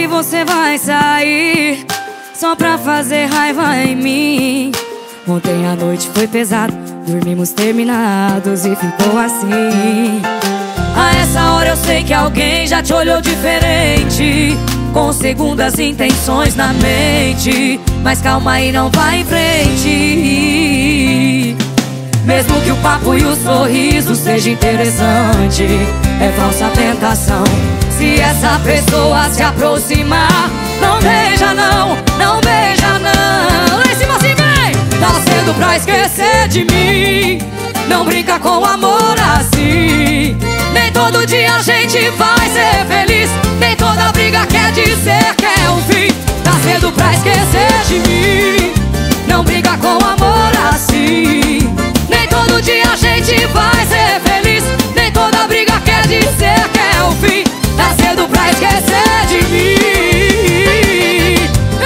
você vai sair só pra fazer raiva em mim. Ontem a noite foi pesada, dormimos terminados e ficou assim. A essa hora eu sei que alguém já te olhou diferente, com segundas intenções na mente. Mas calma aí, não vai em frente. Mesmo que o papo e o sorriso seja interessante, é falsa tentação. Se essa pessoa se aproximar, não beija não, não beija não. Lá em cima assim vem! Tá cedo pra esquecer de mim, não brinca com amor assim. Nem todo dia a gente vai ser feliz, nem toda briga quer dizer que é um fim. Tá cedo pra esquecer de mim, não brinca com amor assim. Nem todo dia a gente vai ser feliz, nem toda briga quer dizer que é o fim. Tá cedo pra esquecer de mim.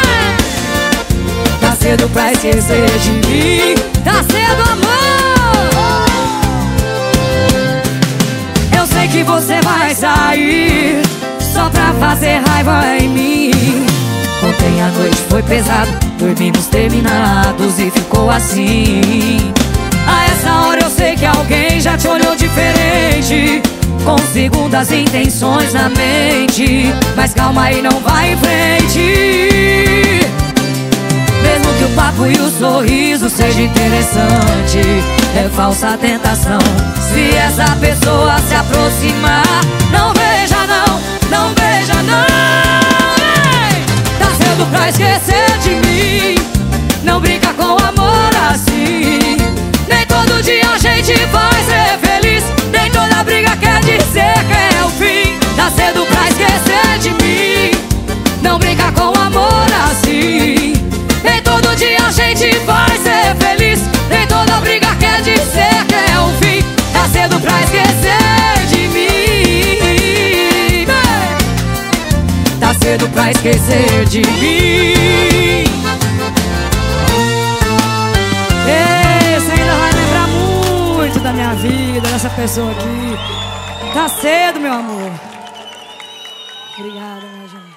Tá cedo pra esquecer de mim. Tá cedo, amor. Eu sei que você vai sair só pra fazer raiva em mim. Ontem a noite foi pesada, dormimos terminados e ficou assim. A essa hora eu sei que alguém já te olhou diferente, com segundas intenções na mente. Mas calma aí, não vai em frente. Mesmo que o papo e o sorriso seja interessante, é falsa tentação. Se essa pessoa se aproximar, não beija não, não beija não. Ei! Tá cedo pra esquecer de mim, não brinca com amor assim. Nem todo dia a gente vai ser feliz, nem toda briga quer dizer que é o fim. Tá cedo pra esquecer de mim, não brinca com amor assim. Nem todo dia a gente vai ser feliz, nem toda briga quer dizer que é o fim. Tá cedo pra esquecer de mim. Tá cedo pra esquecer de mim. Você ainda vai lembrar muito da minha vida, dessa pessoa aqui. Tá cedo, meu amor. Obrigada, minha gente.